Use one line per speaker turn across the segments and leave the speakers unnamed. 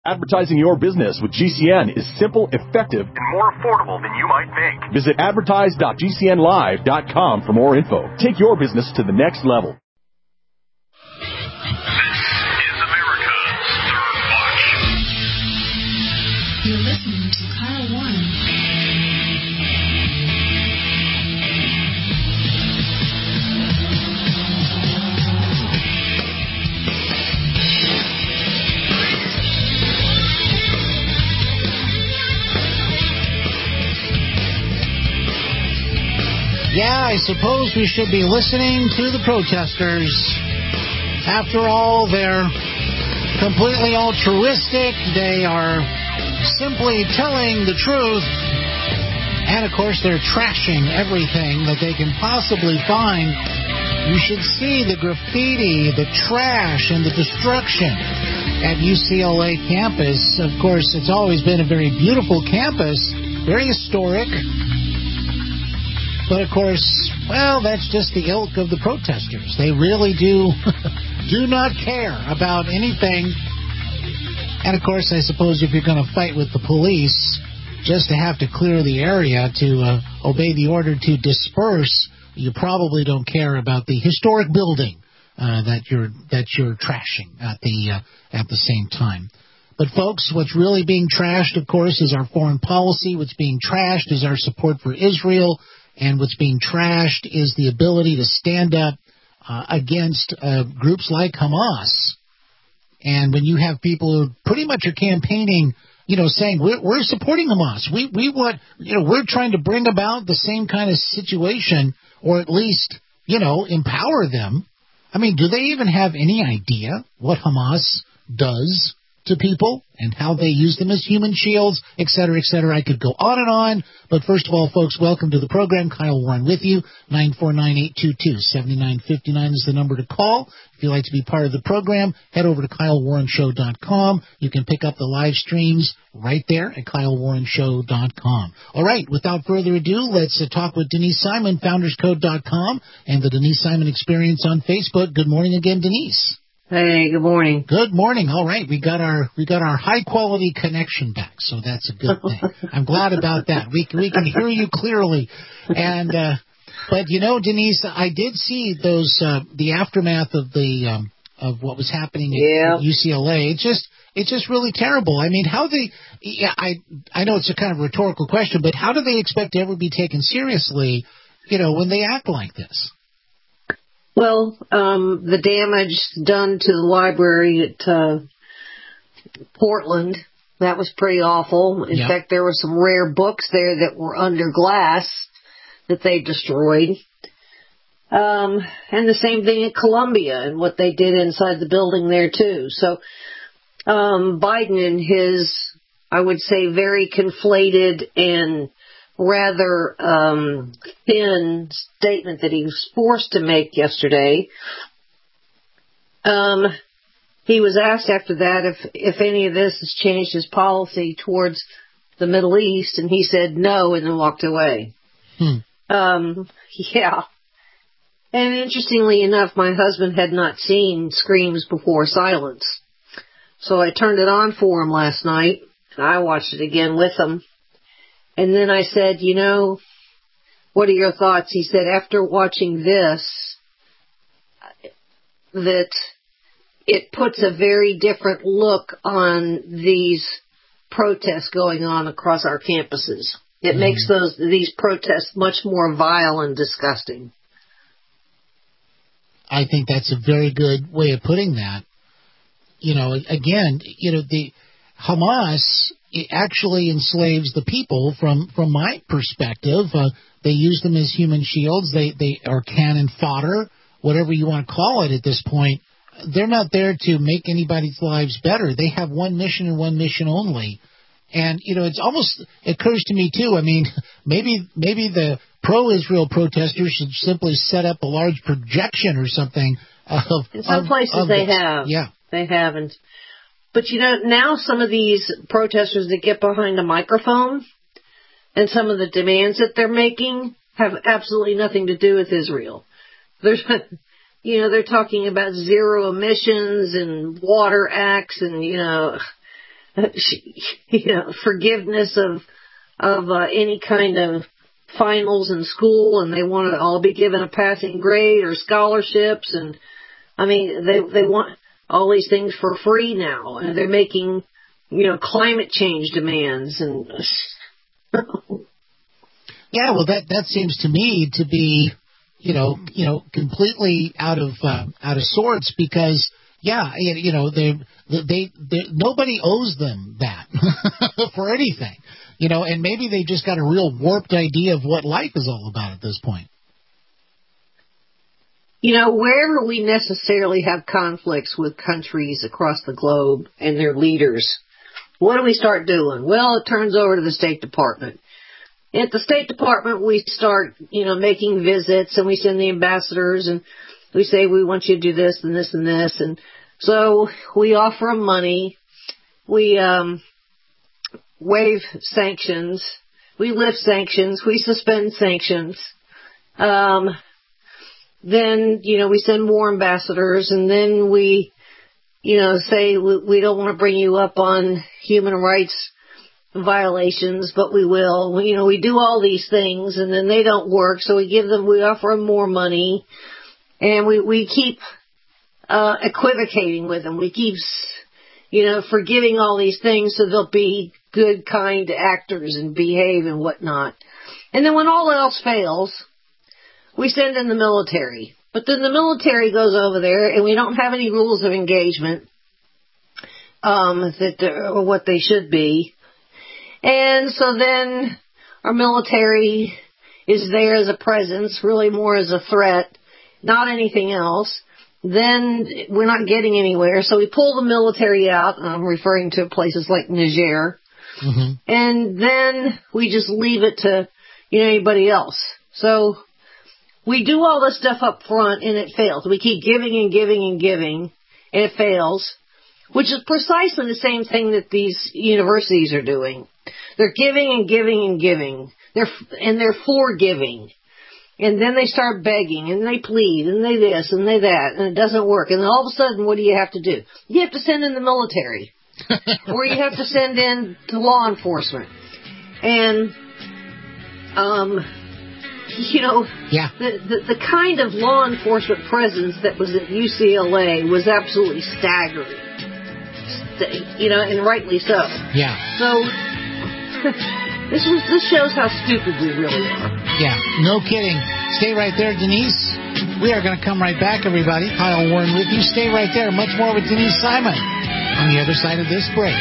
Advertising your business with GCN is simple, effective, and more affordable than you might think. Visit advertise.gcnlive.com for more info. Take your business to the next level.
This is America's Third Watch.
You're listening to Kyle Warren.
Yeah, I suppose we should be listening to the protesters. After all, they're completely altruistic. They are simply telling the truth. And, of course, they're trashing everything that they can possibly find. You should see the graffiti, the trash, and the destruction at UCLA campus. Of course, it's always been a very beautiful campus, very historic. But, of course, well, that's just the ilk of the protesters. They really do not care about anything. And, of course, I suppose if you're going to fight with the police, just to have to clear the area to obey the order to disperse, you probably don't care about the historic building that you're trashing at the same time. But, folks, what's really being trashed, of course, is our foreign policy. What's being trashed is our support for Israel. And what's being trashed is the ability to stand up against groups like Hamas. And when you have people who pretty much are campaigning, saying we're supporting Hamas, we want, we're trying to bring about the same kind of situation, or at least, empower them. I mean, do they even have any idea what Hamas does to people and how they use them as human shields, et cetera, et cetera? I could go on and on, but first of all, folks, welcome to the program. Kyle Warren with you. 949-822-7959 is the number to call. If you'd like to be part of the program, head over to KyleWarrenShow.com. You can pick up the live streams right there at KyleWarrenShow.com. All right, without further ado, let's talk with Denise Simon, FoundersCode.com, and the Denise Simon Experience on Facebook. Good morning again, Denise.
Hey, good morning.
Good morning. All right, we got our high quality connection back, so that's a good thing. I'm glad about that. We can hear you clearly, and but Denise, I did see those the aftermath of the of what was happening at UCLA. It's just really terrible. I mean, I know it's a kind of rhetorical question, but how do they expect to ever be taken seriously, when they act like this?
Well, the damage done to the library at Portland, that was pretty awful. In fact, there were some rare books there that were under glass that they destroyed. And the same thing at Columbia and what they did inside the building there, too. So Biden, in his, I would say, very conflated and rather thin statement that he was forced to make yesterday. He was asked after that if any of this has changed his policy towards the Middle East, and he said no and then walked away. Yeah. And interestingly enough, my husband had not seen Screams Before Silence. So I turned it on for him last night, and I watched it again with him. And then I said, what are your thoughts? He said, after watching this, that it puts a very different look on these protests going on across our campuses. It makes these protests much more vile and disgusting.
I think that's a very good way of putting that. The Hamas, it actually enslaves the people from my perspective. They use them as human shields. They are cannon fodder, whatever you want to call it at this point. They're not there to make anybody's lives better. They have one mission and one mission only. And, it's almost occurs to me, too, I mean, maybe the pro-Israel protesters should simply set up a large projection or something.
In some places they have.
Yeah.
They haven't. But, now some of these protesters that get behind a microphone and some of the demands that they're making have absolutely nothing to do with Israel. They're talking about zero emissions and water acts and, forgiveness of any kind of finals in school, and they want to all be given a passing grade or scholarships, and I mean they want all these things for free now, and they're making climate change demands and
yeah, well that seems to me to be completely out of sorts, because nobody owes them that for anything. And maybe they just got a real warped idea of what life is all about at this point.
Wherever we necessarily have conflicts with countries across the globe and their leaders, what do we start doing? Well, it turns over to the State Department. At the State Department, we start, making visits, and we send the ambassadors, and we say, we want you to do this and this and this. And so we offer them money. We waive sanctions. We lift sanctions. We suspend sanctions. Then, we send more ambassadors, and then we, say we don't want to bring you up on human rights violations, but we will. We do all these things, and then they don't work, so we offer them more money, and we keep equivocating with them. We keep, forgiving all these things so they'll be good, kind actors and behave and whatnot. And then when all else fails, we send in the military. But then the military goes over there, and we don't have any rules of engagement that are what they should be. And so then our military is there as a presence, really more as a threat, not anything else. Then we're not getting anywhere, so we pull the military out. I'm referring to places like Niger. Mm-hmm. And then we just leave it to anybody else. So we do all this stuff up front, and it fails. We keep giving and giving and giving, and it fails, which is precisely the same thing that these universities are doing. They're giving and giving and giving. They're for giving. And then they start begging, and they plead, and they this, and they that, and it doesn't work. And then all of a sudden, what do you have to do? You have to send in the military. Or you have to send in to law enforcement. And, the kind of law enforcement presence that was at UCLA was absolutely staggering. And rightly so.
Yeah.
So, this shows how stupid we really are.
Yeah, no kidding. Stay right there, Denise. We are going to come right back, everybody. Kyle Warren with you. Stay right there. Much more with Denise Simon on the other side of this break.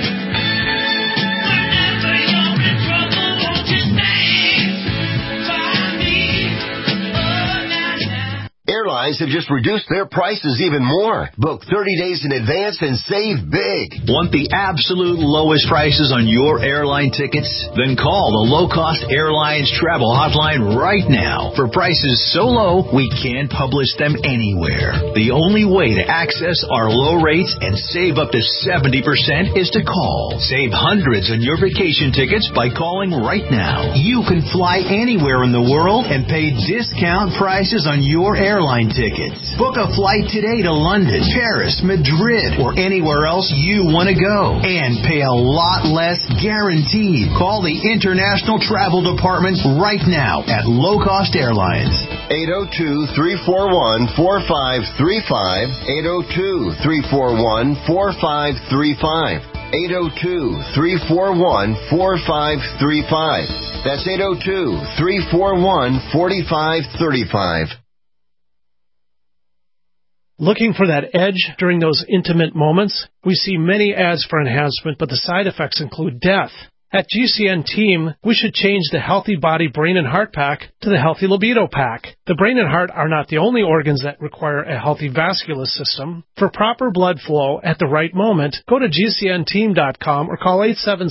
Airlines have just reduced their prices even more. Book 30 days in advance and save big.
Want the absolute lowest prices on your airline tickets? Then call the Low Cost Airlines Travel Hotline right now. For prices so low, we can't publish them anywhere. The only way to access our low rates and save up to 70% is to call. Save hundreds on your vacation tickets by calling right now. You can fly anywhere in the world and pay discount prices on your airline tickets. Book a flight today to London, Paris, Madrid, or anywhere else you want to go. And pay a lot less guaranteed. Call the International Travel Department right now at Low Cost Airlines.
802-341-4535. 802-341-4535. 802-341-4535. That's 802-341-4535.
Looking for that edge during those intimate moments? We see many ads for enhancement, but the side effects include death. At GCN Team, we should change the Healthy Body Brain and Heart Pack to the Healthy Libido Pack. The brain and heart are not the only organs that require a healthy vascular system. For proper blood flow at the right moment, go to GCNteam.com or call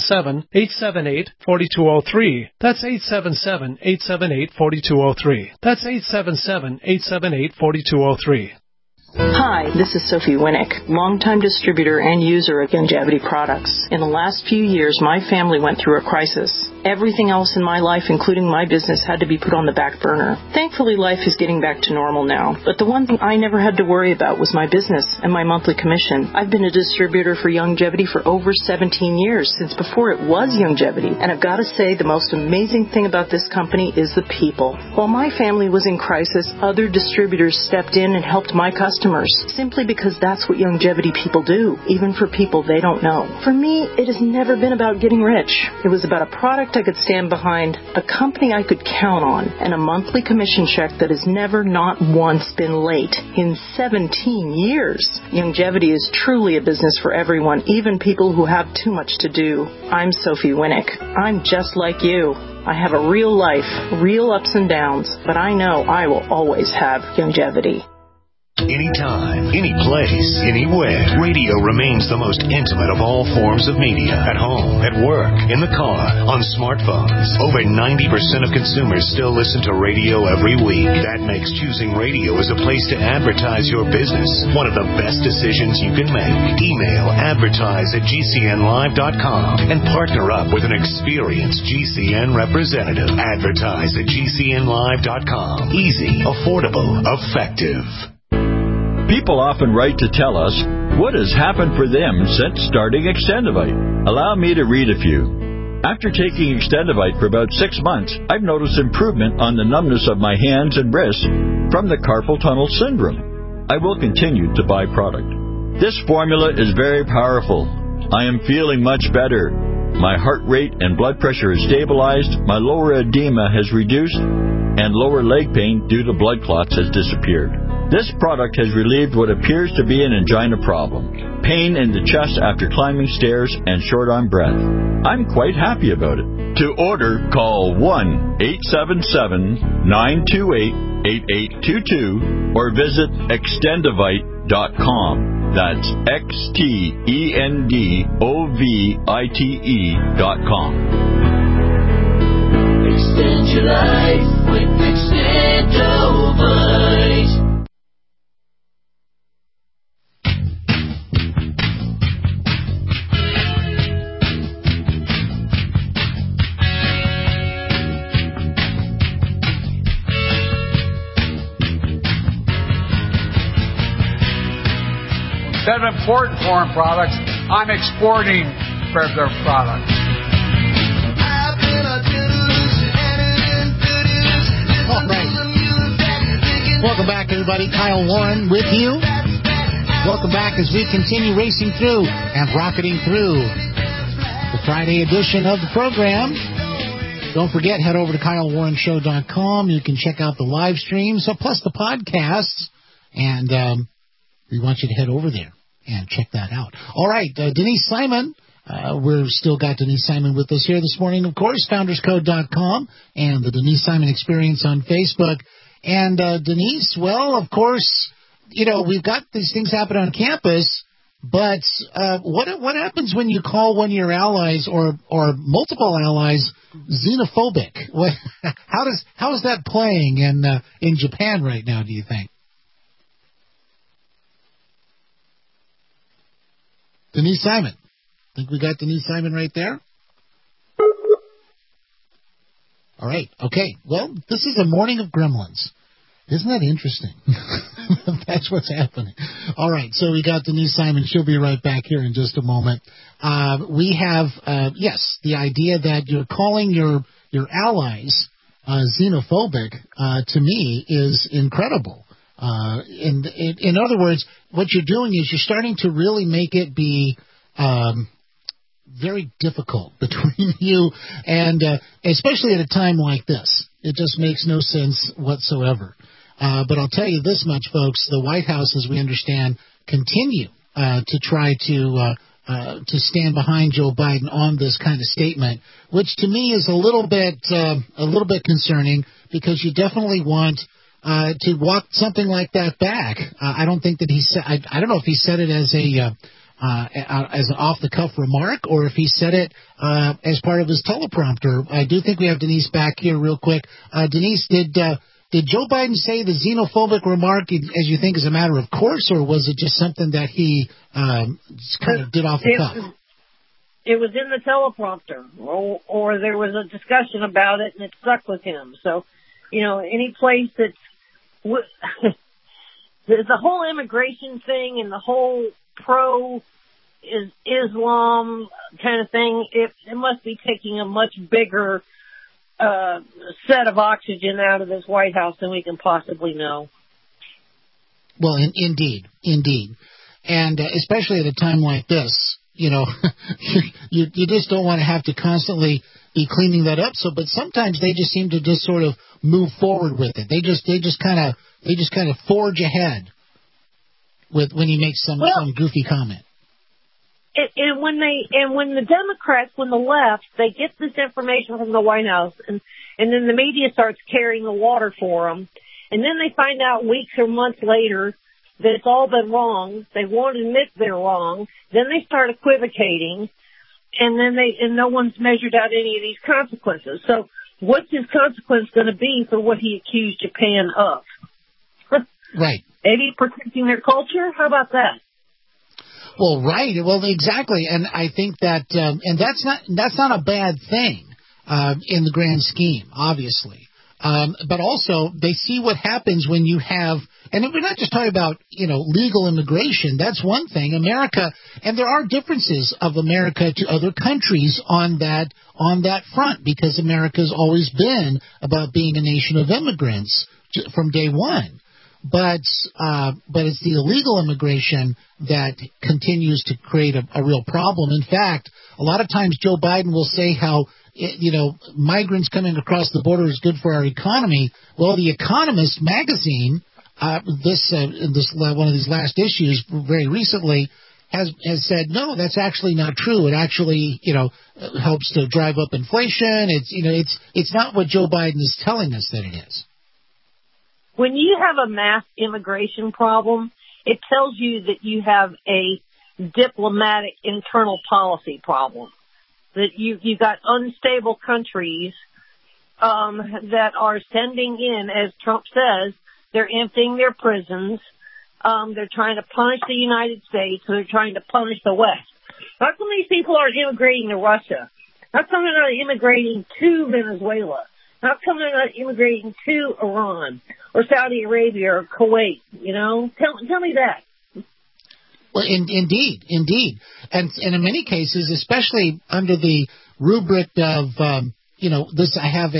877-878-4203. That's 877-878-4203. That's 877-878-4203.
Hi, this is Sophie Winnick, longtime distributor and user of Longevity products. In the last few years, my family went through a crisis. Everything else in my life, including my business, had to be put on the back burner. Thankfully, life is getting back to normal now. But the one thing I never had to worry about was my business and my monthly commission. I've been a distributor for Youngevity for over 17 years, since before it was Youngevity. And I've got to say, the most amazing thing about this company is the people. While my family was in crisis, other distributors stepped in and helped my customers, simply because that's what Youngevity people do, even for people they don't know. For me, it has never been about getting rich. It was about a product I could stand behind, a company I could count on, and a monthly commission check that has never, not once, been late in 17 years. Youngevity is truly a business for everyone, even people who have too much to do. I'm Sophie Winnick. I'm just like you. I have a real life, real ups and downs, but I know I will always have Youngevity.
Anytime, any place, anywhere, radio remains the most intimate of all forms of media. At home, at work, in the car, on smartphones. Over 90% of consumers still listen to radio every week. That makes choosing radio as a place to advertise your business one of the best decisions you can make. Email advertise@gcnlive.com and partner up with an experienced GCN representative. Advertise@gcnlive.com. Easy, affordable, effective.
People often write to tell us what has happened for them since starting Extendivite. Allow me to read a few. After taking Extendivite for about 6 months, I've noticed improvement on the numbness of my hands and wrists from the carpal tunnel syndrome. I will continue to buy product. This formula is very powerful. I am feeling much better. My heart rate and blood pressure is stabilized, my lower edema has reduced, and lower leg pain due to blood clots has disappeared. This product has relieved what appears to be an angina problem, pain in the chest after climbing stairs, and short on breath. I'm quite happy about it. To order, call 1-877-928-8822 or visit extendivite.com. That's XTENDOVITE.com.
Extend your life with Extendovite.
Instead of importing foreign products, I'm exporting their products.
All right. Welcome back, everybody. Kyle Warren with you. Welcome back as we continue racing through and rocketing through the Friday edition of the program. Don't forget, head over to KyleWarrenShow.com. You can check out the live streams, plus the podcasts, and we want you to head over there and check that out. All right, Denise Simon. We've still got Denise Simon with us here this morning, of course, FoundersCode.com and the Denise Simon Experience on Facebook. And Denise, well, of course, you know, we've got these things happen on campus, but what happens when you call one of your allies or multiple allies xenophobic? How is that playing in Japan right now, do you think? Denise Simon. I think we got Denise Simon right there. All right. Okay. Well, this is a morning of gremlins. Isn't that interesting? That's what's happening. All right. So we got Denise Simon. She'll be right back here in just a moment. We have, yes, the idea that you're calling your allies xenophobic, to me, is incredible. In other words, what you're doing is you're starting to really make it be very difficult between you and especially at a time like this. It just makes no sense whatsoever. But I'll tell you this much, folks, the White House, as we understand, continue to try to stand behind Joe Biden on this kind of statement, which to me is a little bit concerning, because you definitely want to walk something like that back. I don't think that he said. I don't know if he said it as an off-the-cuff remark, or if he said it as part of his teleprompter. I do think we have Denise back here real quick. Denise, did Joe Biden say the xenophobic remark, as you think, is a matter of course, or was it just something that he kind of did off the cuff?
it was in the teleprompter, or there was a discussion about it and it stuck with him. So, any place that's the whole immigration thing and the whole pro-Islam kind of thing, it must be taking a much bigger set of oxygen out of this White House than we can possibly know.
Well, indeed. And especially at a time like this, you just don't want to have to constantly be cleaning that up. But sometimes they just seem to just sort of move forward with it. They just kind of forge ahead when he makes some goofy comment.
And when the Democrats, when the left, they get this information from the White House, and then the media starts carrying the water for them, and then they find out weeks or months later that it's all been wrong. They won't admit they're wrong. Then they start equivocating, and no one's measured out any of these consequences. So what's his consequence going to be for what he accused Japan of?
Right.
Maybe protecting their culture? How about that?
Well, right. Well, exactly. And I think that, and that's not a bad thing, in the grand scheme, obviously. But also they see what happens when you have, and we're not just talking about, legal immigration. That's one thing. America, and there are differences of America to other countries on that front, because America's always been about being a nation of immigrants from day one. But it's the illegal immigration that continues to create a real problem. In fact, a lot of times Joe Biden will say how, migrants coming across the border is good for our economy. Well, The Economist magazine, one of these last issues very recently, has said, no, that's actually not true. It actually, helps to drive up inflation. It's not what Joe Biden is telling us that it is.
When you have a mass immigration problem, it tells you that you have a diplomatic internal policy problem. That you got unstable countries that are sending in, as Trump says, they're emptying their prisons. They're trying to punish the United States. They're trying to punish the West. How come these people are immigrating to Russia? How come they're not immigrating to Venezuela? How come they're not immigrating to Iran or Saudi Arabia or Kuwait? Tell me that.
Well, indeed. And in many cases, especially under the rubric of, this,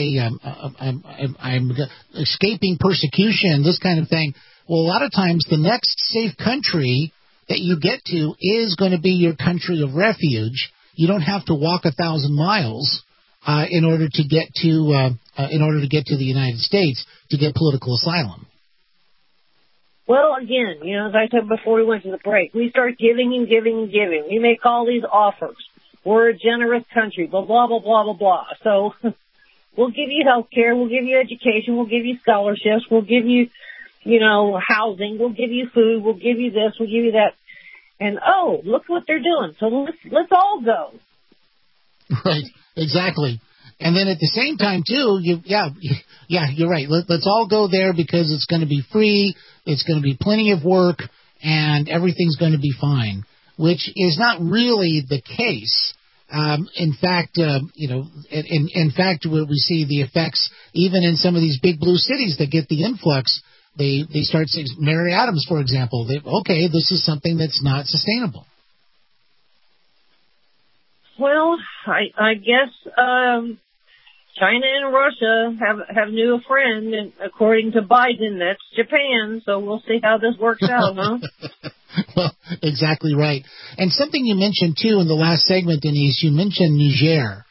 I'm escaping persecution, this kind of thing. Well, a lot of times the next safe country that you get to is going to be your country of refuge. You don't have to walk 1,000 miles in order to get to the United States to get political asylum.
Well, again, as I said before we went to the break, we start giving and giving and giving. We make all these offers. We're a generous country, blah, blah, blah, blah, blah, blah. So we'll give you health care, we'll give you education, we'll give you scholarships, we'll give you, housing, we'll give you food, we'll give you this, we'll give you that. And, look what they're doing. So let's all go.
Right, exactly. And then at the same time, too, you're right. Let's all go there because it's going to be free, it's going to be plenty of work, and everything's going to be fine, which is not really the case. In fact, in fact, we see the effects even in some of these big blue cities that get the influx. They start saying, Mary Adams, for example, this is something that's not sustainable.
Well, I guess China and Russia have knew a friend, and according to Biden, that's Japan. So we'll see how this works out, huh?
Well, exactly right. And something you mentioned too in the last segment, Denise, you mentioned Niger.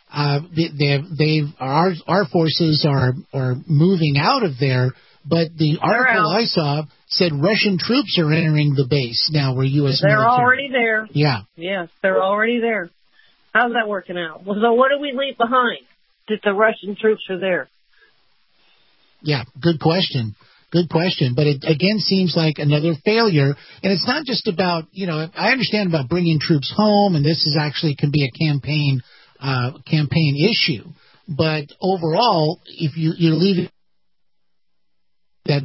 Our forces are moving out of there, but the article I saw said Russian troops are entering the base now where U.S.
They're
military.
already there.
Yeah.
Yes, they're already there. How's that working out? Well, so what do we leave behind that the Russian troops are there?
Yeah, good question. But it, again, seems like another failure. And it's not just about, I understand about bringing troops home, and this is actually can be a campaign issue. But overall, if you're leaving that.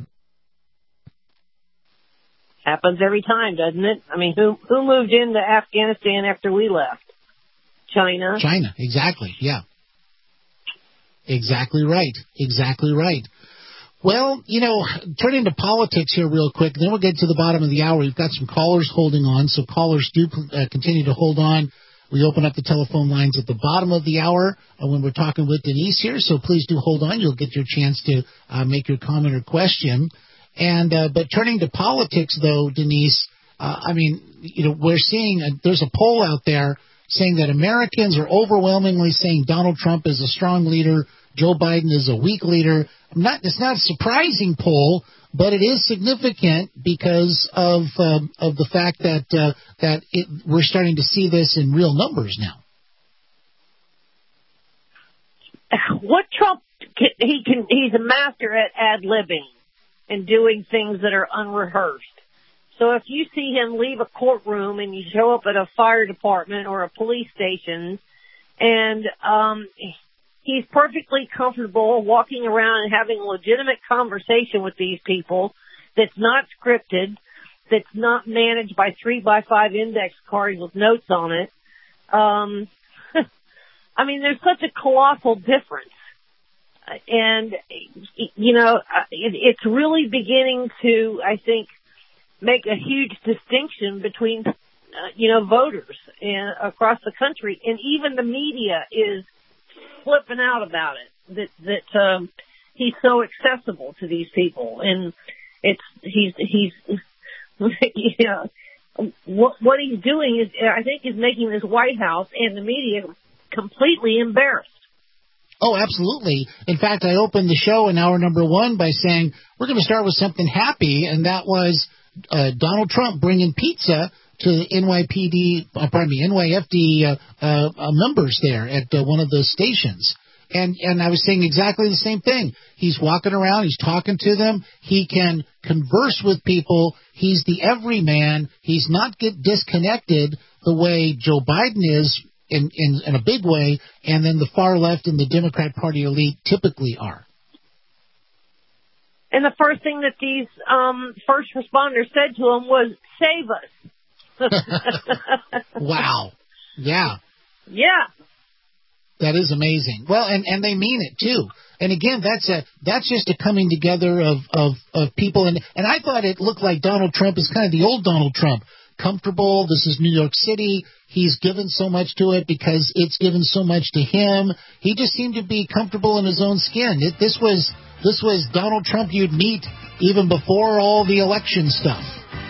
Happens every time, doesn't it? I mean, who moved into Afghanistan after we left? China.
China, exactly, yeah. Exactly right. Exactly right. Well, turning to politics here real quick, then we'll get to the bottom of the hour. We've got some callers holding on, so callers do continue to hold on. We open up the telephone lines at the bottom of the hour when we're talking with Denise here, so please do hold on. You'll get your chance to make your comment or question. But turning to politics, though, Denise, we're seeing there's a poll out there saying that Americans are overwhelmingly saying Donald Trump is a strong leader, Joe Biden is a weak leader. It's not a surprising poll, but it is significant because of the fact that we're starting to see this in real numbers now.
What Trump he's a master at ad-libbing and doing things that are unrehearsed. So if you see him leave a courtroom and you show up at a fire department or a police station and he's perfectly comfortable walking around and having a legitimate conversation with these people that's not scripted, that's not managed by 3x5 index cards with notes on it. There's such a colossal difference. And, it's really beginning to, I think, make a huge distinction between, voters across the country. And even the media is flipping out about it, that he's so accessible to these people. And he's what he's doing is, I think, is making this White House and the media completely embarrassed.
Oh, absolutely. In fact, I opened the show in hour number 1 by saying we're going to start with something happy, and that was Donald Trump bringing pizza to the NYFD members there at one of the stations. And I was saying exactly the same thing. He's walking around. He's talking to them. He can converse with people. He's the everyman. He's not disconnected the way Joe Biden is in a big way, and then the far left and the Democrat Party elite typically are.
And the first thing that these first responders said to him was, "Save us."
Wow. Yeah.
Yeah.
That is amazing. Well, and they mean it too. And again, that's just a coming together of people. And I thought it looked like Donald Trump is kind of the old Donald Trump. Comfortable. This is New York City. He's given so much to it because it's given so much to him. He just seemed to be comfortable in his own skin. This was Donald Trump you'd meet even before all the election stuff.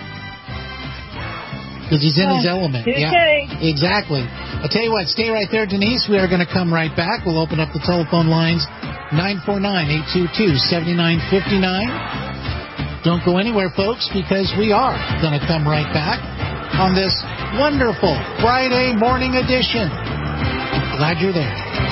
Because he's in his element. Yeah, exactly. I'll tell you what, stay right there, Denise. We are going to come right back. We'll open up the telephone lines, 949-822-7959. Don't go anywhere, folks, because we are going to come right back on this wonderful Friday morning edition. Glad you're there.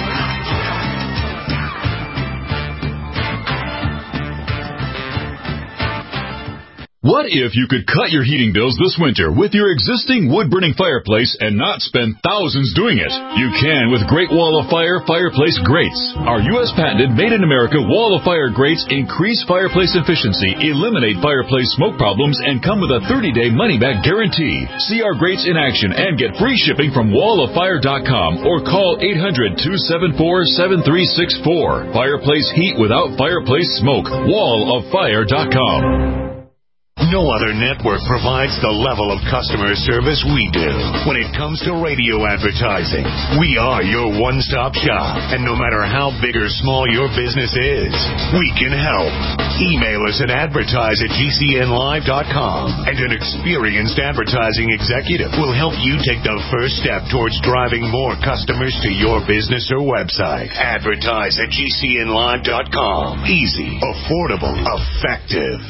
What if you could cut your heating bills this winter with your existing wood-burning fireplace and not spend thousands doing it? You can with Great Wall of Fire fireplace grates. Our U.S. patented made-in-America Wall of Fire grates increase fireplace efficiency, eliminate fireplace smoke problems, and come with a 30-day money-back guarantee. See our grates in action and get free shipping from walloffire.com or call 800-274-7364. Fireplace heat without fireplace smoke. walloffire.com.
No other network provides the level of customer service we do. When it comes to radio advertising, we are your one-stop shop. And no matter how big or small your business is, we can help. Email us at advertise@gcnlive.com, and an experienced advertising executive will help you take the first step towards driving more customers to your business or website. Advertise@gcnlive.com. Easy, affordable, effective.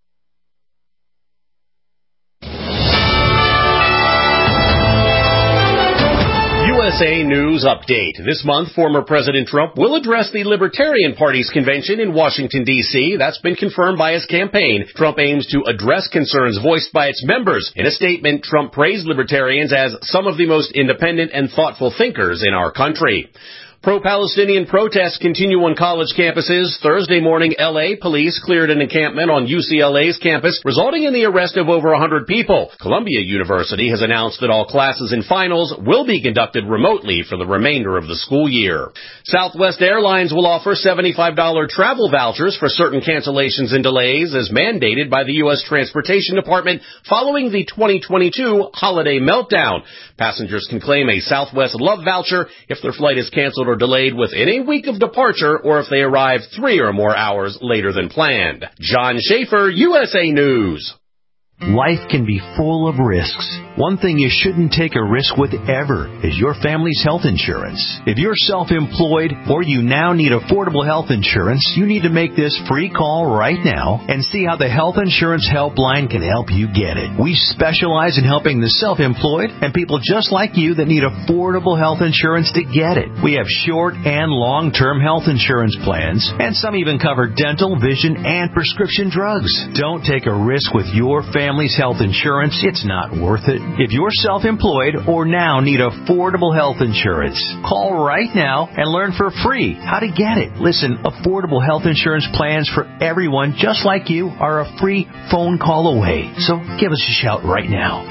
USA News Update. This month, former President Trump will address the Libertarian Party's convention in Washington, D.C. That's been confirmed by his campaign. Trump aims to address concerns voiced by its members. In a statement, Trump praised libertarians as some of the most independent and thoughtful thinkers in our country. Pro-Palestinian protests continue on college campuses. Thursday morning, L.A. police cleared an encampment on UCLA's campus, resulting in the arrest of over 100 people. Columbia University has announced that all classes and finals will be conducted remotely for the remainder of the school year. Southwest Airlines will offer $75 travel vouchers for certain cancellations and delays, as mandated by the U.S. Transportation Department following the 2022 holiday meltdown. Passengers can claim a Southwest Love voucher if their flight is canceled or delayed within a week of departure, or if they arrive 3 or more hours later than planned. John Schaefer, USA News.
Life can be full of risks. One thing you shouldn't take a risk with ever is your family's health insurance. If you're self-employed or you now need affordable health insurance, you need to make this free call right now and see how the Health Insurance Helpline can help you get it. We specialize in helping the self-employed and people just like you that need affordable health insurance to get it. We have short and long-term health insurance plans, and some even cover dental, vision, and prescription drugs. Don't take a risk with your family's health insurance. It's not worth it. If you're self-employed or now need affordable health insurance, call right now and learn for free how to get it. Listen, affordable health insurance plans for everyone just like you are a free phone call away. So give us a shout right now.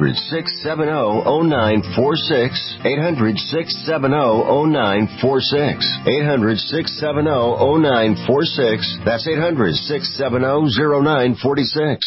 800-670-0946. 800-670-0946. 800-670-0946. That's 800-670-0946.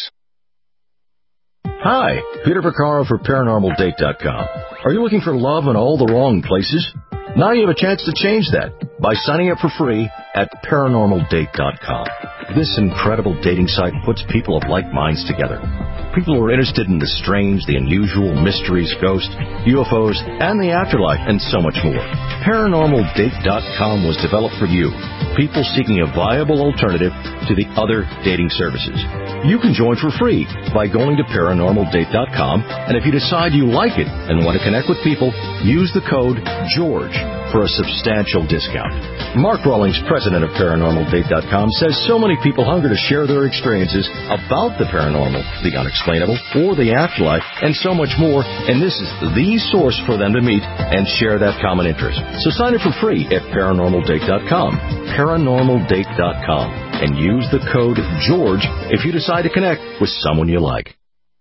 Hi, Peter Vaccaro for ParanormalDate.com. Are you looking for love in all the wrong places? Now you have a chance to change that by signing up for free at ParanormalDate.com. This incredible dating site puts people of like minds together. People who are interested in the strange, the unusual, mysteries, ghosts, UFOs, and the afterlife, and so much more. ParanormalDate.com was developed for you, people seeking a viable alternative to the other dating services. You can join for free by going to ParanormalDate.com, and if you decide you like it and want to connect with people, use the code GEORGE for a substantial discount. Mark Rawlings, president of ParanormalDate.com, says so many people hunger to share their experiences about the paranormal, the unexplainable, or the afterlife, and so much more, and this is the source for them to meet and share that common interest. So sign up for free at ParanormalDate.com, ParanormalDate.com, and use the code GEORGE if you decide to connect with someone you like.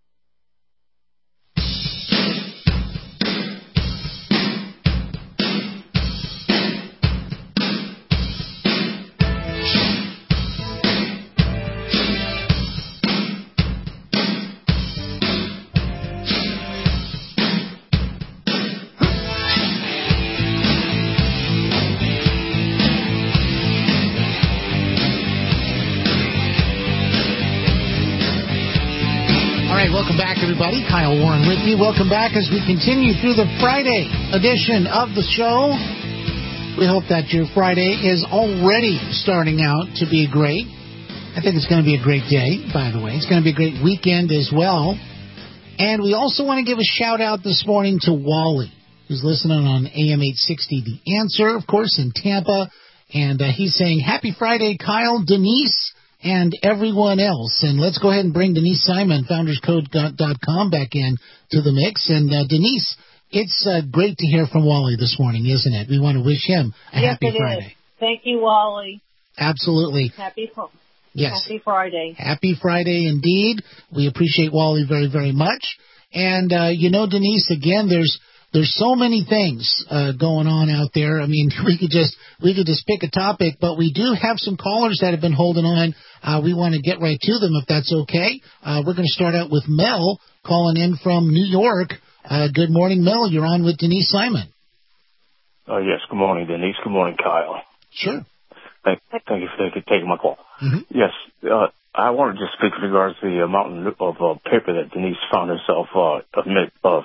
Everybody, Kyle Warren with you. Welcome back as we continue through the Friday edition of the show. We hope that your Friday is already starting out to be great. I think it's going to be a great day, by the way. It's going to be a great weekend as well. And we also want to give a shout out this morning to Wally, who's listening on AM 860 The Answer, of course, in Tampa. And he's saying, happy Friday, Kyle, Denise, and everyone else. And let's go ahead and bring Denise Simon, founderscode.com, back in to the mix. And Denise, it's great to hear from Wally this morning, isn't it? We want to wish him a happy Friday.
Is. Thank you, Wally.
Absolutely.
Happy Friday.
Happy Friday indeed. We appreciate Wally very, very much. And, Denise, again, there's so many things going on out there. I mean, we could just pick a topic, but we do have some callers that have been holding on. We want to get right to them if that's okay. We're going to start out with Mel calling in from New York. Good morning, Mel. You're on with Denise Simon.
Yes, good morning, Denise. Good morning, Kyle.
Sure.
Thank you for taking my call. Mm-hmm. Yes, I wanted to speak with regards to the mountain of paper that Denise found herself amid of.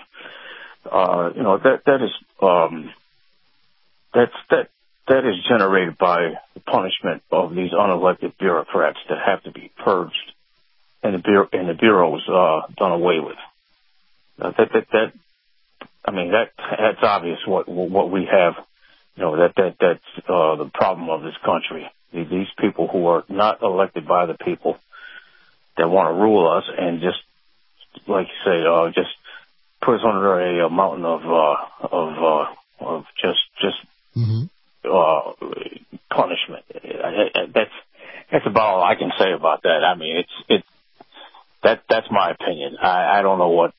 That is generated by the punishment of these unelected bureaucrats that have to be purged and the bureaus done away with. That's obvious what we have. That's the problem of this country. These people who are not elected by the people that want to rule us and just, like you say, just put us under a mountain of just about that. I mean, that's my opinion. I don't know what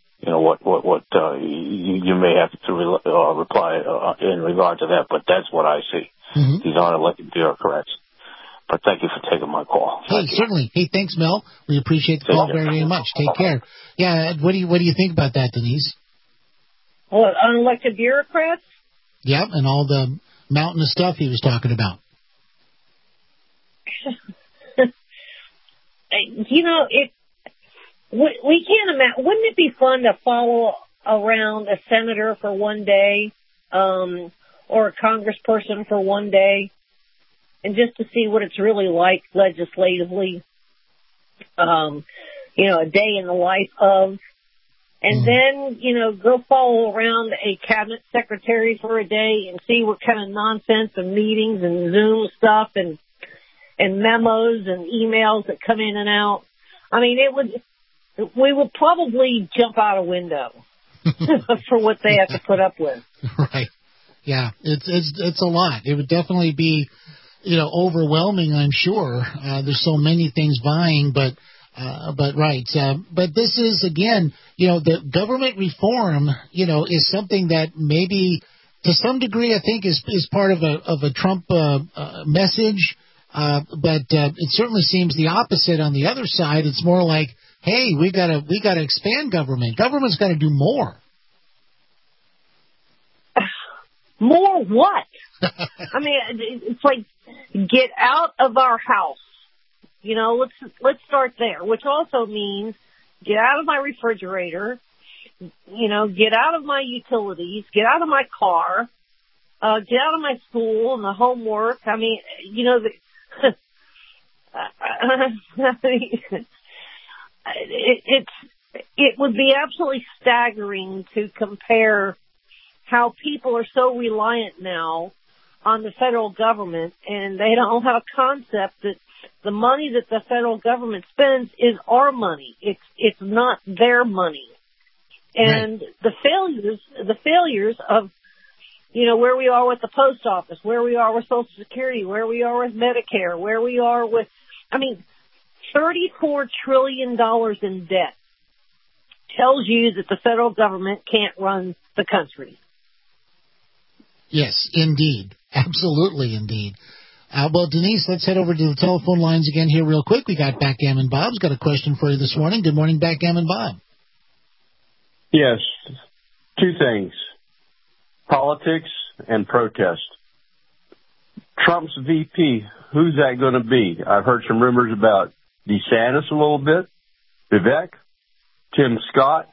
you may have to reply in regard to that, but that's what I see.
Mm-hmm.
These aren't elected bureaucrats. But thank you for taking my call.
Certainly. Hey, thanks, Mel. We appreciate the call very, very much. Take care. Yeah, what do you think about that, Denise?
What, unelected bureaucrats?
Yep, and all the mountain of stuff he was talking about.
We can't imagine. Wouldn't it be fun to follow around a senator for one day, or a congressperson for one day, and just to see what it's really like legislatively? A day in the life of, and then, go follow around a cabinet secretary for a day and see what kind of nonsense and meetings and Zoom stuff and memos and emails that come in and out. I mean, we would probably jump out a window for what they have to put up with.
Right. Yeah, it's a lot. It would definitely be, overwhelming, I'm sure. There's so many things vying, but right. But this is, again, the government reform, is something that maybe to some degree I think is part of a Trump message. But it certainly seems the opposite on the other side. It's more like, hey, we gotta expand government. Government's got to do more.
More what? I mean, it's like, get out of our house. Let's start there, which also means get out of my refrigerator, get out of my utilities, get out of my car, get out of my school and the homework. I mean, it would be absolutely staggering to compare how people are so reliant now on the federal government, and they don't have a concept that the money that the federal government spends is our money. It's not their money. And right. the failures of, where we are with the post office, where we are with Social Security, where we are with Medicare, where we are with, $34 trillion in debt tells you that the federal government can't run the country.
Yes, indeed. Absolutely, indeed. Well, Denise, let's head over to the telephone lines again here real quick. We got Backgammon Bob's got a question for you this morning. Good morning, Backgammon Bob.
Yes, two things. Politics and protest. Trump's VP, who's that going to be? I've heard some rumors about DeSantis a little bit, Vivek, Tim Scott,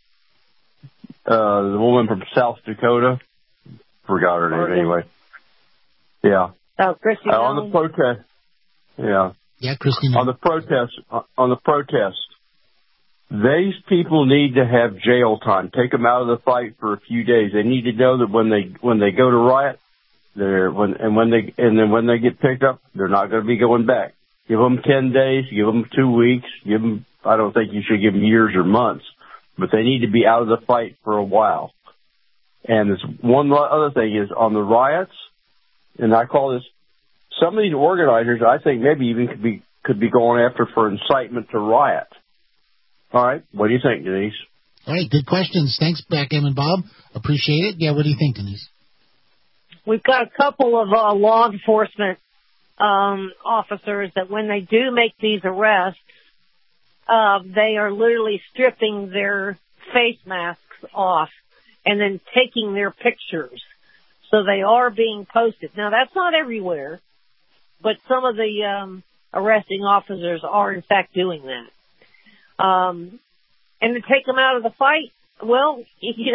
the woman from South Dakota. Forgot her name anyway. Yeah.
Oh, Christy.
On the protest. Yeah.
Yeah, Christy.
On the protest. These people need to have jail time. Take them out of the fight for a few days. They need to know that when they go to riot, when they get picked up, they're not going to be going back. Give them 10 days. Give them 2 weeks. I don't think you should give them years or months, but they need to be out of the fight for a while. And this one other thing is on the riots, and I call this, some of these organizers I think maybe even could be going after for incitement to riot. All right, what do you think, Denise?
All right, good questions. Thanks, Backgammon Bob. Appreciate it. Yeah, what do you think, Denise?
We've got a couple of law enforcement officers that when they do make these arrests, they are literally stripping their face masks off and then taking their pictures. So they are being posted. Now, that's not everywhere, but some of the arresting officers are, in fact, doing that. And to take them out of the fight, well,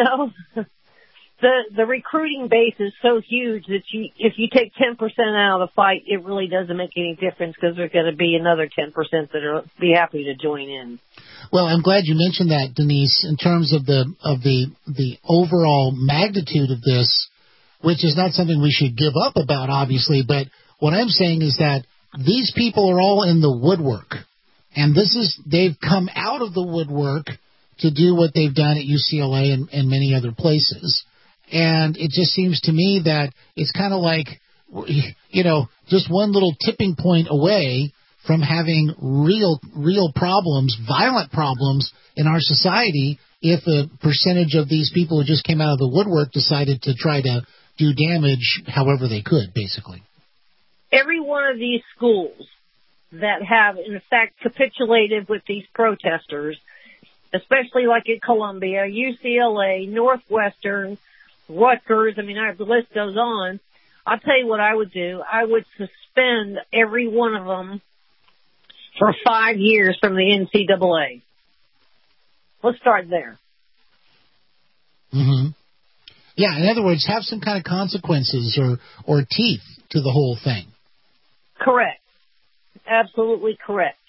the recruiting base is so huge that if you take 10% out of the fight, it really doesn't make any difference because there's going to be another 10% that will be happy to join in.
Well, I'm glad you mentioned that, Denise, in terms of the overall magnitude of this, which is not something we should give up about, obviously, but what I'm saying is that these people are all in the woodwork. And they've come out of the woodwork to do what they've done at UCLA and many other places. And it just seems to me that it's kind of like, just one little tipping point away from having real problems, violent problems in our society if a percentage of these people who just came out of the woodwork decided to try to do damage however they could, basically.
Every one of these schools that have, in fact, capitulated with these protesters, especially like at Columbia, UCLA, Northwestern, Rutgers, I mean, the list goes on. I'll tell you what I would do. I would suspend every one of them for 5 years from the NCAA. Let's start there.
Mm-hmm. Yeah, in other words, have some kind of consequences or teeth to the whole thing.
Correct. Absolutely correct.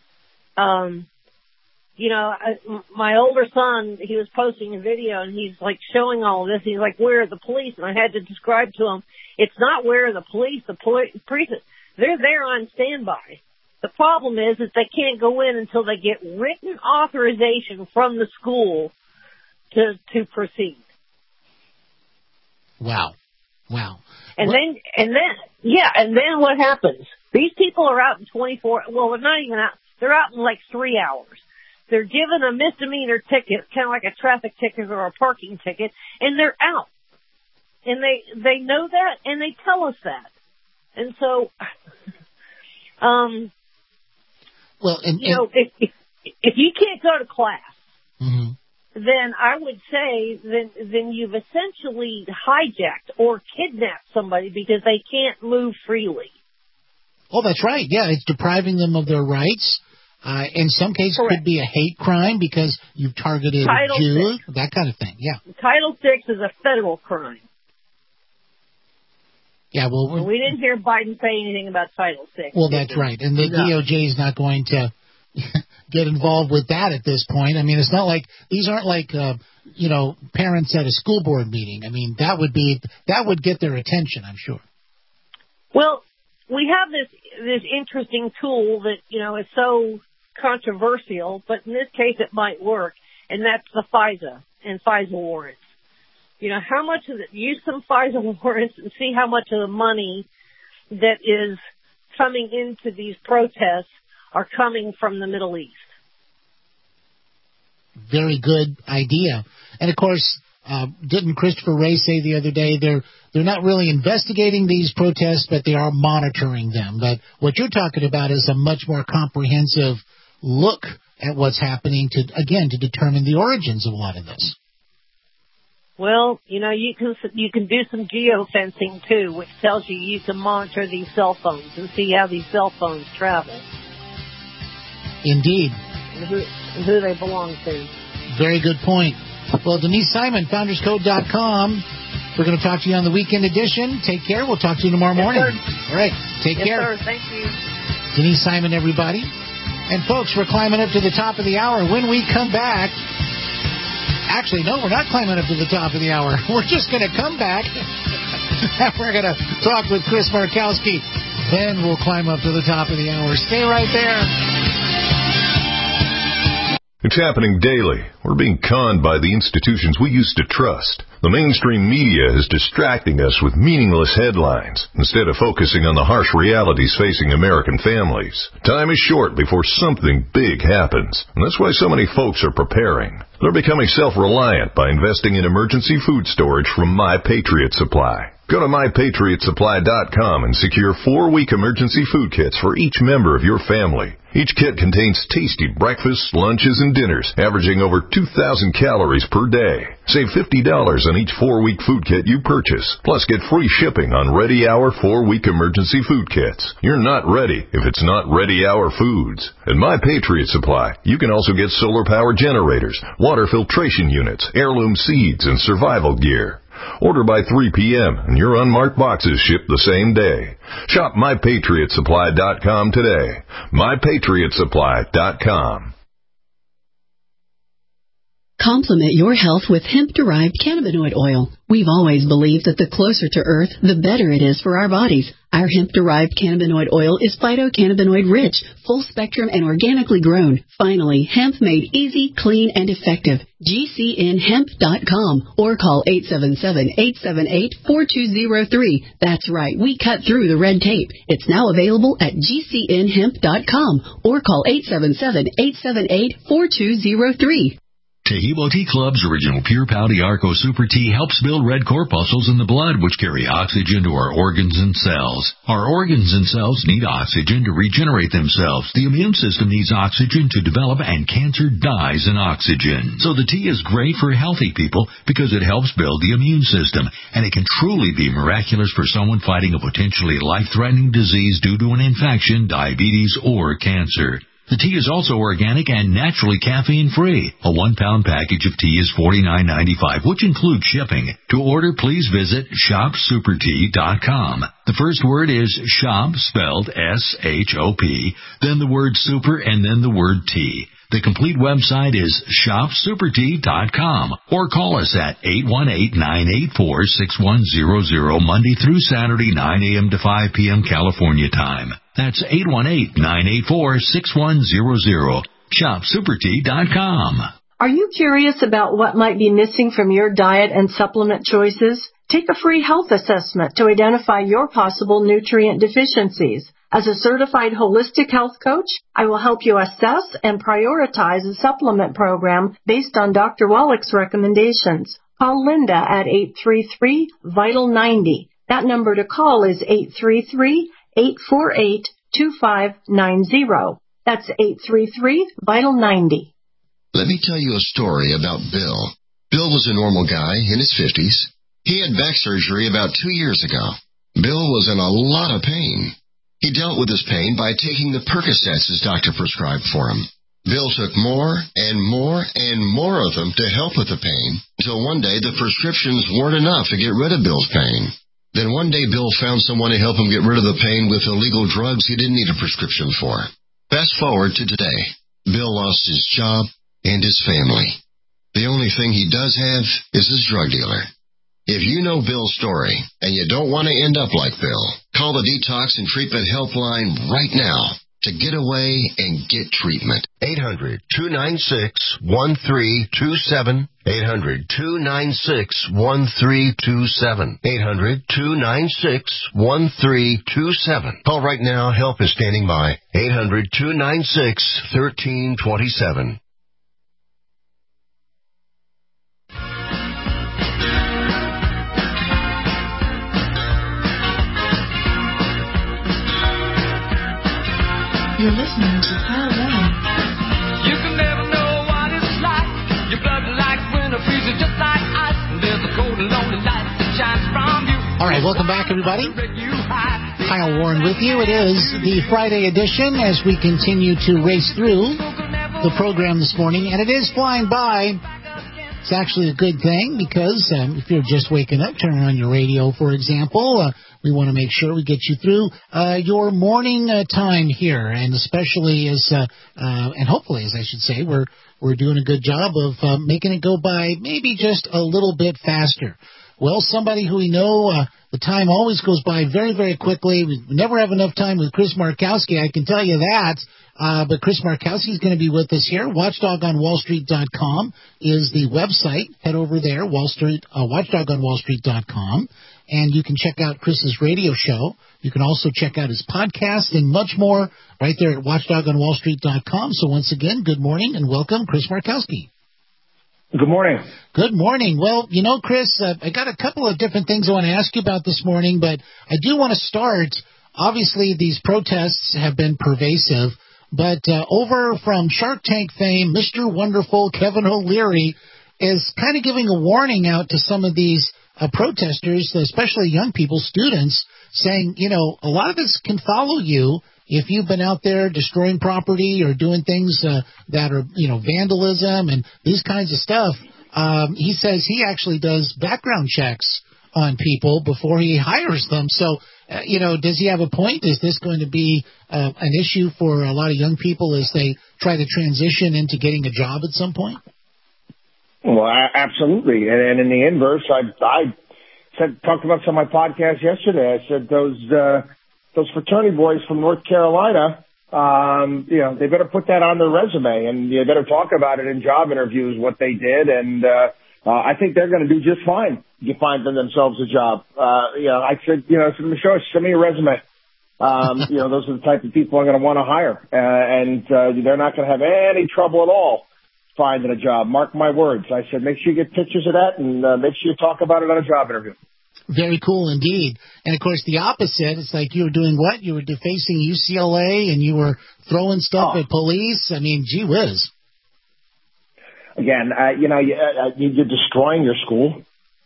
You know, my older son, he was posting a video and he's like showing all of this. He's like, where are the police? And I had to describe to him, it's not where are the police. The police, they're there on standby. The problem is that they can't go in until they get written authorization from the school to proceed.
Wow.
And then what happens? These people are out in 24, well, they're not even out, they're out in like 3 hours. They're given a misdemeanor ticket, kind of like a traffic ticket or a parking ticket, and they're out. And they know that, and they tell us that. And so, if you can't go to class,
mm-hmm.
then I would say then you've essentially hijacked or kidnapped somebody because they can't move freely.
Oh, that's right. Yeah, it's depriving them of their rights. In some cases, it could be a hate crime because you've targeted a Jew, that kind of thing. Yeah.
Title VI is a federal crime.
Yeah, well,
we didn't hear Biden say anything about Title VI.
Well, that's right, and the DOJ is not going to get involved with that at this point. I mean, it's not like these aren't like parents at a school board meeting. I mean, that would get their attention, I'm sure.
Well, we have this interesting tool that is so controversial, but in this case it might work, and that's the FISA and FISA warrants. How much of it, use some FISA warrants and see how much of the money that is coming into these protests are coming from the Middle East.
Very good idea. And of course, didn't Christopher Wray say the other day they're not really investigating these protests, but they are monitoring them. But what you're talking about is a much more comprehensive look at what's happening to determine the origins of a lot of this.
Well, you can do some geofencing too, which tells you can monitor these cell phones and see how these cell phones travel.
Indeed.
And who they belong to.
Very good point. Well, Denise Simon, founderscode.com. We're going to talk to you on the weekend edition. Take care. We'll talk to you tomorrow morning.
Sir.
All right. Take care.
Yes, sir. Thank you.
Denise Simon, everybody. And, folks, we're climbing up to the top of the hour. When we come back, actually, no, we're not climbing up to the top of the hour. We're just going to come back. We're going to talk with Chris Markowski. Then we'll climb up to the top of the hour. Stay right there.
It's happening daily. We're being conned by the institutions we used to trust. The mainstream media is distracting us with meaningless headlines instead of focusing on the harsh realities facing American families. Time is short before something big happens, and that's why so many folks are preparing. They're becoming self-reliant by investing in emergency food storage from My Patriot Supply. Go to MyPatriotSupply.com and secure 4-week emergency food kits for each member of your family. Each kit contains tasty breakfasts, lunches, and dinners, averaging over 2,000 calories per day. Save $50 on each 4-week food kit you purchase. Plus, get free shipping on Ready Hour 4-week emergency food kits. You're not ready if it's not Ready Hour Foods. At My Patriot Supply, you can also get solar power generators, water filtration units, heirloom seeds, and survival gear. Order by 3 p.m. and your unmarked boxes ship the same day. Shop MyPatriotSupply.com today. MyPatriotSupply.com.
Complement your health with hemp-derived cannabinoid oil. We've always believed that the closer to Earth, the better it is for our bodies. Our hemp-derived cannabinoid oil is phytocannabinoid-rich, full-spectrum, and organically grown. Finally, hemp made easy, clean, and effective. GCNhemp.com or call 877-878-4203. That's right, we cut through the red tape. It's now available at GCNhemp.com or call 877-878-4203.
Tehebo Tea Club's original Pure Pau Arco Super Tea helps build red corpuscles in the blood, which carry oxygen to our organs and cells. Our organs and cells need oxygen to regenerate themselves. The immune system needs oxygen to develop, and cancer dies in oxygen. So the tea is great for healthy people because it helps build the immune system, and it can truly be miraculous for someone fighting a potentially life-threatening disease due to an infection, diabetes, or cancer. The tea is also organic and naturally caffeine-free. A 1-pound package of tea is $49.95, which includes shipping. To order, please visit shopsupertea.com. The first word is shop, spelled S-H-O-P, then the word super, and then the word tea. The complete website is shopsupertea.com or call us at 818-984-6100 Monday through Saturday, 9 a.m. to 5 p.m. California time. That's 818-984-6100. Shopsupertea.com.
Are you curious about what might be missing from your diet and supplement choices? Take a free health assessment to identify your possible nutrient deficiencies. As a certified holistic health coach, I will help you assess and prioritize a supplement program based on Dr. Wallach's recommendations. Call Linda at 833-VITAL-90. That number to call is 833-848-2590. That's 833-VITAL-90.
Let me tell you a story about Bill. Bill was a normal guy in his 50s. He had back surgery about 2 years ago. Bill was in a lot of pain. He dealt with his pain by taking the Percocets his doctor prescribed for him. Bill took more and more and more of them to help with the pain, until one day the prescriptions weren't enough to get rid of Bill's pain. Then one day Bill found someone to help him get rid of the pain with illegal drugs he didn't need a prescription for. Fast forward to today. Bill lost his job and his family. The only thing he does have is his drug dealer. If you know Bill's story and you don't want to end up like Bill, call the Detox and Treatment Helpline right now to get away and get treatment.
800-296-1327. 800-296-1327. 800-296-1327. Call right now. Help is standing by. 800-296-1327.
You're listening to Kyle Warren.
You can never know what it's like. Your blood like winter freezes just like ice. And there's a cold and lonely light that shines from you.
All right, welcome back, everybody. Kyle Warren with you. It is the Friday edition as we continue to race through the program this morning, and it is flying by. It's actually a good thing because if you're just waking up, turning on your radio, for example, we want to make sure we get you through your morning time here, and especially as, and hopefully, as I should say, we're doing a good job of making it go by maybe just a little bit faster. Well, somebody who we know, the time always goes by very, very quickly. We never have enough time with Chris Markowski, I can tell you that. But Chris Markowski is going to be with us here. WatchdogonWallStreet.com is the website. Head over there, WatchdogonWallStreet.com, and you can check out Chris's radio show. You can also check out his podcast and much more right there at WatchdogonWallStreet.com. So once again, good morning and welcome, Chris Markowski.
Good morning.
Good morning. Well, you know, Chris, I got a couple of different things I want to ask you about this morning, but I do want to start. Obviously, these protests have been pervasive, but over from Shark Tank fame, Mr. Wonderful Kevin O'Leary is kind of giving a warning out to some of these protesters, especially young people, students, saying, you know, a lot of this can follow you if you've been out there destroying property or doing things that are, you know, vandalism and these kinds of stuff. He says he actually does background checks on people before he hires them. So, you know, does he have a point? Is this going to be an issue for a lot of young people as they try to transition into getting a job at some point?
Well, absolutely. And in the inverse, I talked about some of my podcasts yesterday. I said those those fraternity boys from North Carolina, they better put that on their resume, and you better talk about it in job interviews, what they did. And I think they're going to do just fine. You find themselves a job. I said, Michelle, send me your resume. Those are the type of people I'm going to want to hire. And they're not going to have any trouble at all finding a job. Mark my words. I said, make sure you get pictures of that and make sure you talk about it on a job interview.
Very cool indeed. And, of course, the opposite. It's like you were doing what? You were defacing UCLA and you were throwing stuff at police. I mean, gee whiz.
Again, you're destroying your school.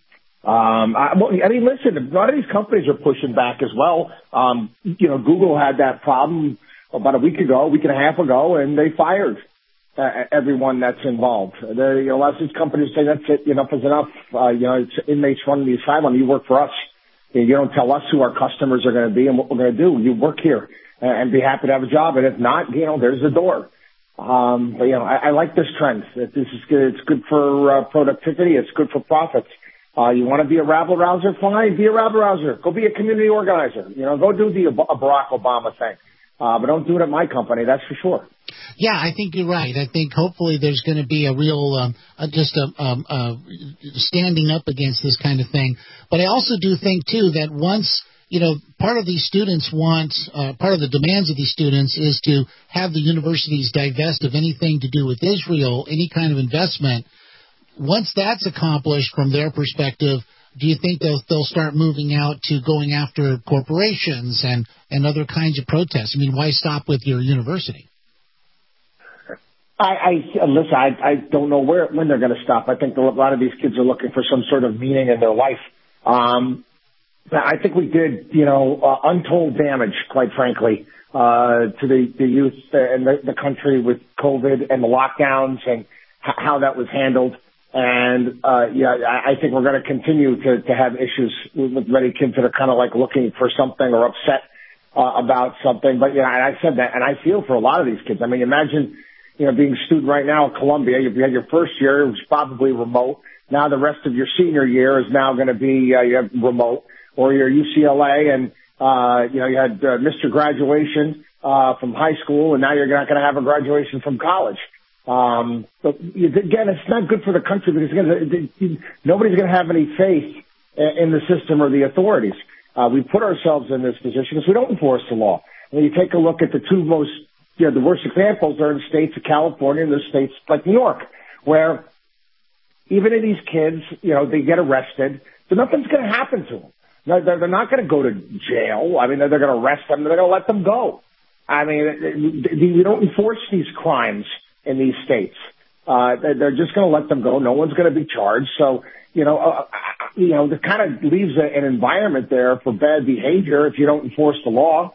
Listen, a lot of these companies are pushing back as well. Google had that problem about a week and a half ago, and they fired everyone that's involved. A lot of these companies say that's it, enough is enough. It's inmates running the asylum. You work for us. You don't tell us who our customers are going to be and what we're going to do. You work here and be happy to have a job. And if not, there's the door. I like this trend. This is good. It's good for productivity. It's good for profits. You want to be a rabble-rouser? Fine, be a rabble-rouser. Go be a community organizer. Go do the Barack Obama thing. But don't do it at my company, that's for sure.
Yeah, I think you're right. I think hopefully there's going to be a real standing up against this kind of thing. But I also do think, too, that once, part of these students part of the demands of these students is to have the universities divest of anything to do with Israel, any kind of investment. Once that's accomplished from their perspective, do you think they'll start moving out to going after corporations and other kinds of protests? I mean, why stop with your university?
Listen, I don't know when they're going to stop. I think a lot of these kids are looking for some sort of meaning in their life. I think we did, untold damage, quite frankly, to the youth and the country with COVID and the lockdowns and how that was handled. And, I think we're going to continue to have issues with many kids that are kind of like looking for something or upset about something. But, and I said that, and I feel for a lot of these kids. I mean, imagine, being a student right now at Columbia. You had your first year, it was probably remote. Now the rest of your senior year is now going to be remote. Or your UCLA and, you had Mr. Graduation from high school, and now you're not going to have a graduation from college. But again, it's not good for the country because nobody's going to have any faith in the system or the authorities. We put ourselves in this position because we don't enforce the law. When you take a look at the two most, the worst examples are in the states of California and the states like New York, where even if these kids, they get arrested, so nothing's going to happen to them. They're not going to go to jail. I mean, they're going to arrest them. They're going to let them go. I mean, we don't enforce these crimes in these states. They're just going to let them go. No one's going to be charged. So, that kind of leaves an environment there for bad behavior if you don't enforce the law.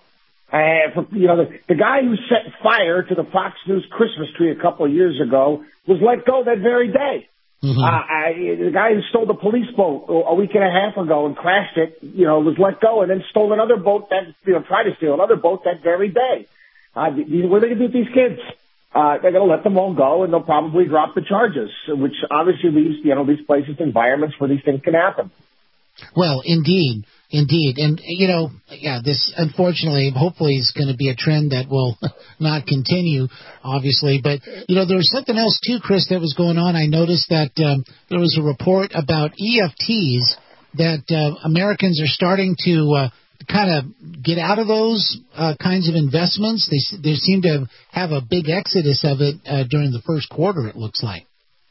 The guy who set fire to the Fox News Christmas tree a couple of years ago was let go that very day. Mm-hmm. The guy who stole the police boat a week and a half ago and crashed it, was let go and then stole another boat tried to steal another boat that very day. What are they going to do with these kids? They're going to let them all go, and they'll probably drop the charges, which obviously leaves, these places, environments where these things can happen.
Well, indeed. And, this, unfortunately, hopefully is going to be a trend that will not continue, obviously. But, there was something else, too, Chris, that was going on. I noticed that there was a report about EFTs that Americans are starting to kind of get out of those kinds of investments. They seem to have a big exodus of it during the first quarter, it looks like.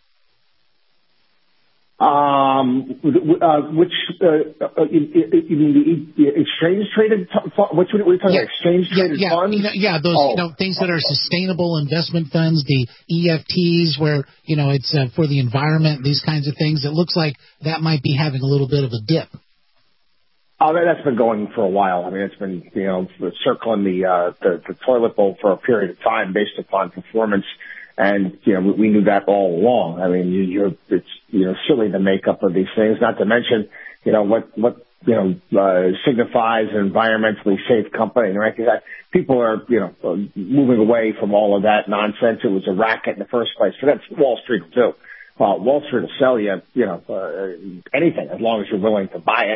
Which you mean the exchange traded? What are you talking about? Exchange traded funds?
Those things that are sustainable investment funds, the EFTs, where it's for the environment, these kinds of things. It looks like that might be having a little bit of a dip.
Oh, that's been going for a while. I mean, it's been circling the toilet bowl for a period of time based upon performance. And, we knew that all along. I mean, it's silly the makeup of these things, not to mention, what signifies an environmentally safe company, right? People are, moving away from all of that nonsense. It was a racket in the first place. So that's Wall Street will do. Wall Street will sell you, anything as long as you're willing to buy it.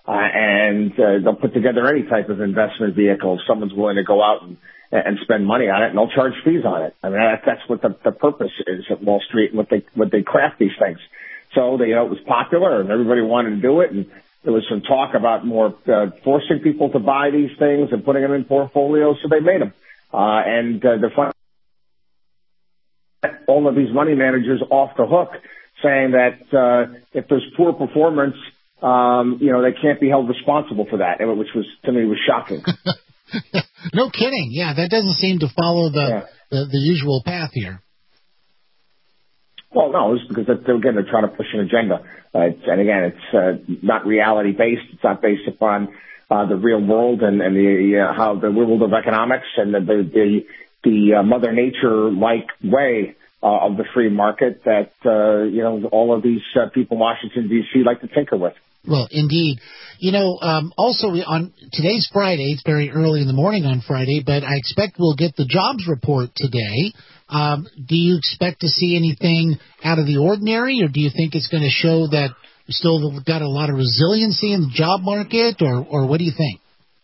and they'll put together any type of investment vehicle if someone's willing to go out and spend money on it, and they'll charge fees on it. I mean, that's what the purpose is at Wall Street and what they craft these things. So it was popular and everybody wanted to do it, and there was some talk about more forcing people to buy these things and putting them in portfolios, so they made them. They're fun. All of these money managers off the hook, saying that if there's poor performance, they can't be held responsible for that, which was, to me, was shocking.
No kidding. Yeah, that doesn't seem to follow the usual path here.
Well, no, it's because again they're trying to push an agenda, it's not reality based. It's not based upon the real world and how the world of economics and the Mother Nature like way of the free market that all of these people in Washington D.C. like to tinker with.
Well, indeed. Also on today's Friday, it's very early in the morning on Friday, but I expect we'll get the jobs report today. Do you expect to see anything out of the ordinary, or do you think it's going to show that we still got a lot of resiliency in the job market, or what do you think?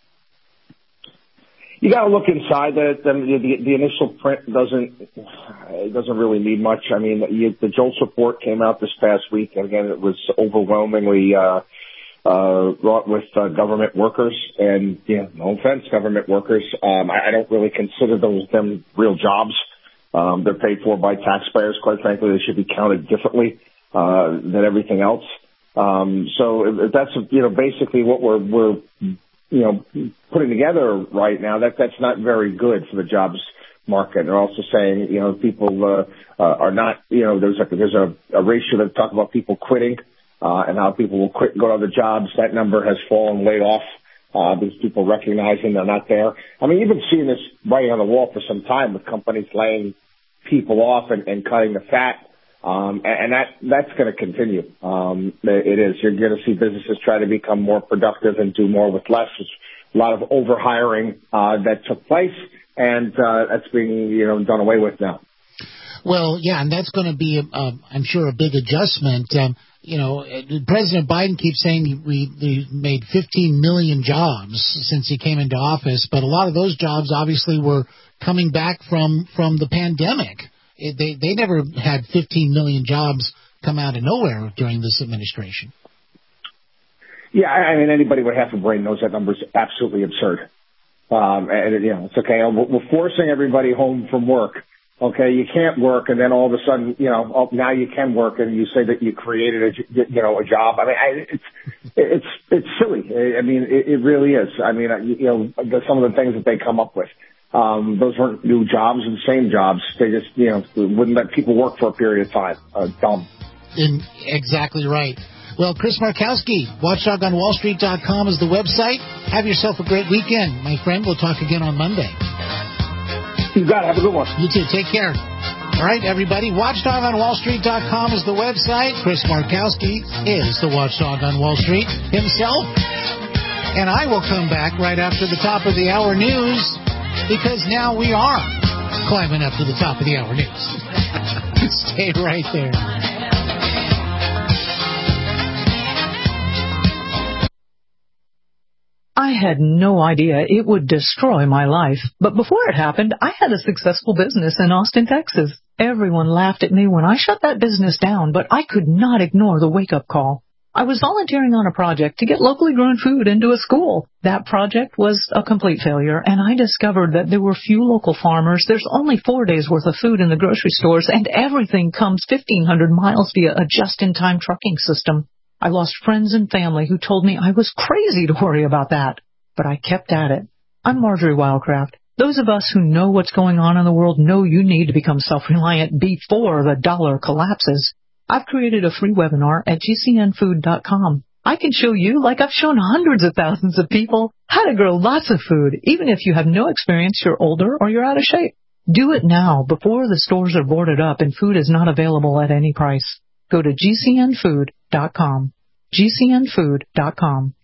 You got to look inside. The initial print doesn't really need much. I mean, the JOLTS report came out this past week, and again, it was overwhelmingly wrought with government workers, and no offense, government workers. I don't really consider them real jobs. They're paid for by taxpayers. Quite frankly, they should be counted differently than everything else. So if that's basically what we're putting together right now, that's not very good for the jobs market. They're also saying, people are not, there's a ratio that talk about people quitting and how people will quit and go to other jobs. That number has fallen way off. These people recognizing they're not there. I mean, you've been seeing this writing on the wall for some time with companies laying people off and cutting the fat. And that's going to continue. It is. You're going to see businesses try to become more productive and do more with less. There's a lot of overhiring that took place, and that's being done away with now.
Well, yeah, and that's going to be, I'm sure, a big adjustment. President Biden keeps saying we made 15 million jobs since he came into office, but a lot of those jobs obviously were coming back from the pandemic. They never had 15 million jobs come out of nowhere during this administration.
Yeah, I mean, anybody with half a brain knows that number is absolutely absurd. It's okay. We're forcing everybody home from work. Okay, you can't work, and then all of a sudden, now you can work, and you say that you created a job. I mean, it's silly. I mean, it really is. I mean, some of the things that they come up with. Those weren't new jobs and same jobs. They just, wouldn't let people work for a period of time. Dumb.
Exactly right. Well, Chris Markowski, WatchdogOnWallStreet.com is the website. Have yourself a great weekend, my friend. We'll talk again on Monday.
You got it. Have a good one.
You too. Take care. All right, everybody. WatchDogOnWallStreet.com is the website. Chris Markowski is the watchdog on Wall Street himself. And I will come back right after the top of the hour news, because now we are climbing up to the top of the hour news. Stay right there.
I had no idea it would destroy my life. But before it happened, I had a successful business in Austin, Texas. Everyone laughed at me when I shut that business down, but I could not ignore the wake-up call. I was volunteering on a project to get locally grown food into a school. That project was a complete failure, and I discovered that there were few local farmers. There's only 4 days' worth of food in the grocery stores, and everything comes 1,500 miles via a just-in-time trucking system. I lost friends and family who told me I was crazy to worry about that. But I kept at it. I'm Marjorie Wildcraft. Those of us who know what's going on in the world know you need to become self-reliant before the dollar collapses. I've created a free webinar at GCNfood.com. I can show you, like I've shown hundreds of thousands of people, how to grow lots of food, even if you have no experience, you're older, or you're out of shape. Do it now, before the stores are boarded up and food is not available at any price. Go to GCNfood.com. GCNfood.com.